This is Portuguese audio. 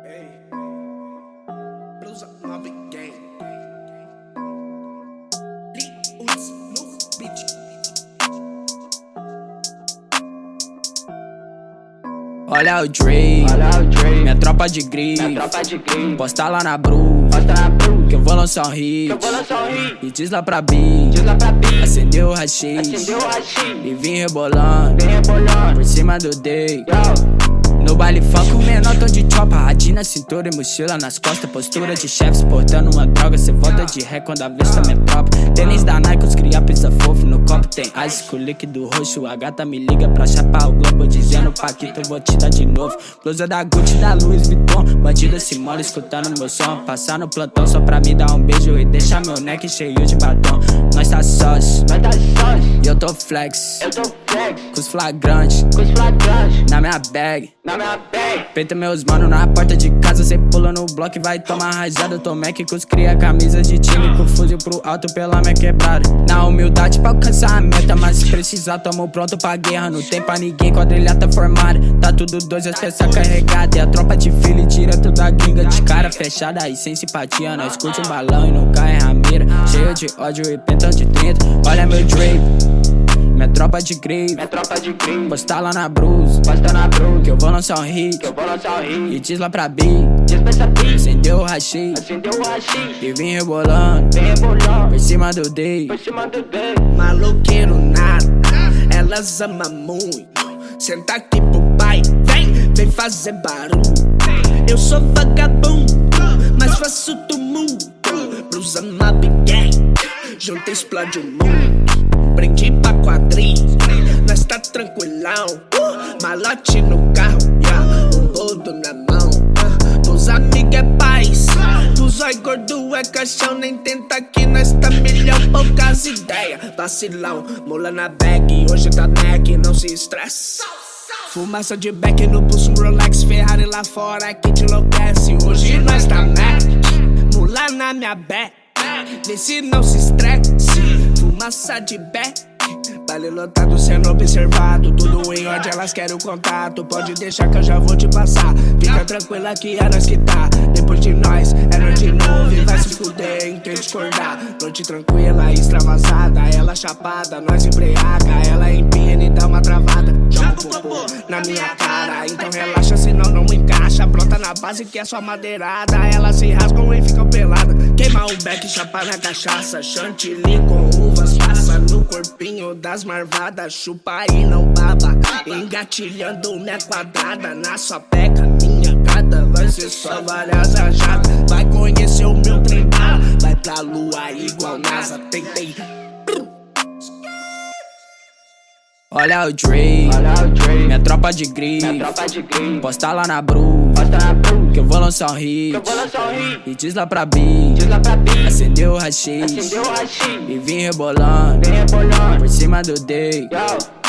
Hey, Blues up my big game. Lee Uzi no beat. Olha o Dre, minha tropa de grito. Posta lá na Bru, que eu vou lançar um hit. E diz lá pra B, acendeu o rachixe e vim rebolando por cima do day. No baile funk, o menor tom de tropa, radinho na cintura e mochila nas costas. Postura de chefe, exportando uma droga. Cê volta de ré quando avista minha tropa. Tênis da Nike, os cria pizza fofo. No copo tem ice com líquido roxo. A gata me liga pra chapar o globo, dizendo Paquito, eu vou te dar de novo. Blusa da Gucci, da Louis Vuitton. Bandida se mola, escutando meu som. Passar no plantão só pra me dar um beijo e deixar meu neck cheio de batom. Nós tá sós, e eu tô flex, com os flagrantes na minha bag. Peita meus mano na porta de casa, cê pula no bloco e vai tomar rajada. Eu tô Mac com os cria camisas de time, com fuzil pro alto pela minha quebrada. Na humildade pra alcançar a meta, mas se precisar tamo pronto pra guerra. Não tem pra ninguém, quadrilha tá formada. Tá tudo dois, as peças carregadas. E a tropa de filho direto da gringa, de cara fechada e sem simpatia. Nós curte um balão e nunca é rameira. Cheio de ódio e pentão de 30. Olha meu Drake, minha tropa de grave. Posta lá na Bruce, que eu vou lançar um hit. E diz lá pra B, acendeu o rachixe e vim rebolando por cima do day. Maloqueiro nada, elas amam muito. Senta aqui pro pai, vem fazer barulho. Eu sou vagabundo, mas faço tumulto. Blusa uma big gang, junto explode o mundo. Prendi pra quadrilha, nós tá tranquilão. Malote no carro, um boldo na mão. Dos amigos é paz, dos oi gordo é caixão. Nem tenta que nós tá milhão, poucas ideias. Vacilão, mula na bag, hoje tá neck, não se estressa. Fumaça de back no pulso, um Rolex, Ferrari lá fora que te enlouquece. Hoje nós tá Mac, mula na minha back, vê se não se estresse. Fumaça de back, baile lotado sendo observado. Tudo em ordem, elas querem o contato. Pode deixar que eu já vou te passar. Fica tranquila que é nós que tá. Depois de nós, é noite de novo e vai se fuder em quem discordar. Noite tranquila, extravasada. Ela chapada, nós embriaga. Ela empina e dá uma travada. Joga o popô na minha cara, então relaxa senão não encaixa. Brota na base que é só madeirada. Elas se rasgam e ficam peladas. Queima o beck, chapa na cachaça. Chantilly com uvas, passa no corpinho das marvadas. Chupa e não baba, engatilhando minha quadrada. Na sua peca, minha gata, vai ser só várias rajadas. Vai conhecer o meu trem bala, vai pra lua igual NASA. Tentei. Olha o Dre, minha tropa de grito. Posta lá na Bru, que eu vou lançar um hit. E diz lá pra B, acendeu o rachixe e vim rebolando por cima do day.